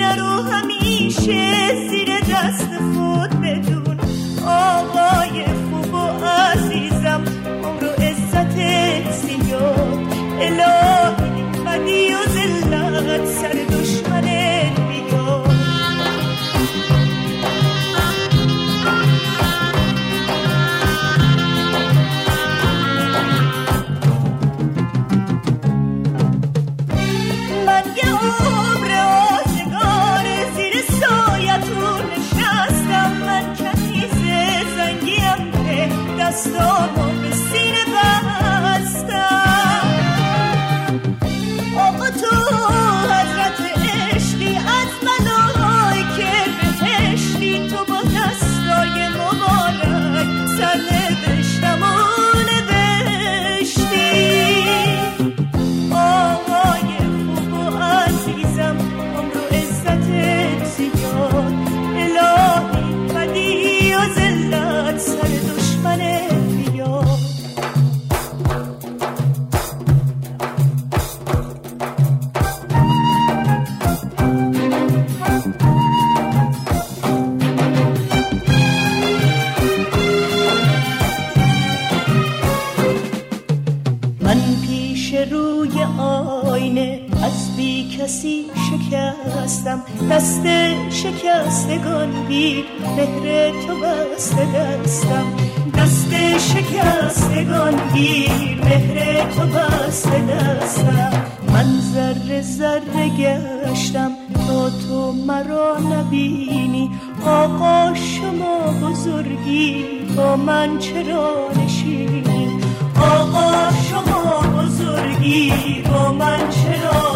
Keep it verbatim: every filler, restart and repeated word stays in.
نرو همیشه زیر دست خود بدون آقای خوب و عزیزم عمر و عزت زیاد الهی بدی و ذلت سر دشمنت بیاد من یه عمر آزگار زیر سایتون نشستم من کنیز زنگیم به دستامو به سینه بستم آقا تو حضرت عشقی از منای که بهشتی تو با دستای مبارک سر نوشتم و نوشتی آقای خوب و عزیزم عمر و عزتت زیاد الهی بدی و ذلت سر دشمنت بیاد من پیش روی آینه از بی کسی شکستم دست شکستگان بی مهر تو بسته دستم دست شکستگان بی مهر تو بسته دستم من ذره ذره گشتم تا تو مرا نبینی آقا شما بزرگی با من چرا نشینی آقا شما بزرگی با من چرا